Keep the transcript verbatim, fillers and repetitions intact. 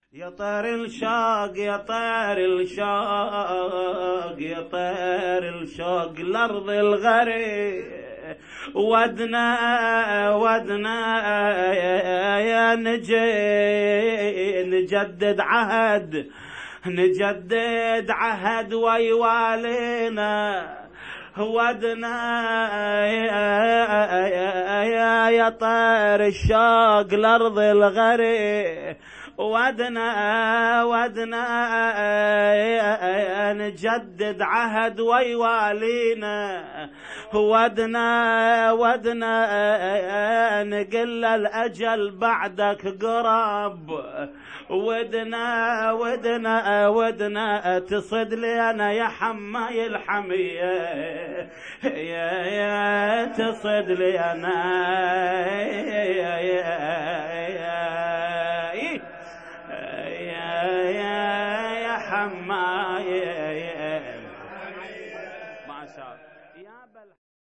يا طير الشوق يا طير الشوق يا طير الشوق الأرض الغريب ودنا ودنا يا نجي نجدد عهد نجدد عهد ويوالينا ودنا يا يا طير الشوق الأرض الغريب ودنا ودنا نجدد عهد ويوالينا ودنا ودنا نقل الأجل بعدك قرب ودنا ودنا ودنا تصد لي أنا يا حماي الحمية يا يا تصد لي أنا يا يا يا حماي ما شاء